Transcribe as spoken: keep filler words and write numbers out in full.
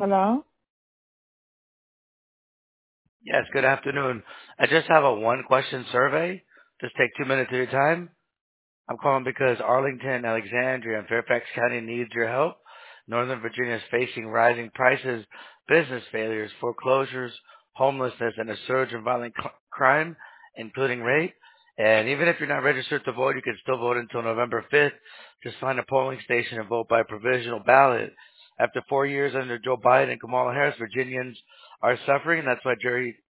Hello? Yes, good afternoon. I just have a one-question survey. Just take two minutes of your time. I'm calling because Arlington, Alexandria, and Fairfax County needs your help. Northern Virginia is facing rising prices, business failures, foreclosures, homelessness, and a surge in violent c- crime, including rape. And even if you're not registered to vote, you can still vote until November fifth. Just find a polling station and vote by provisional ballot. After four years under Joe Biden and Kamala Harris, Virginians are suffering. That's why Jerry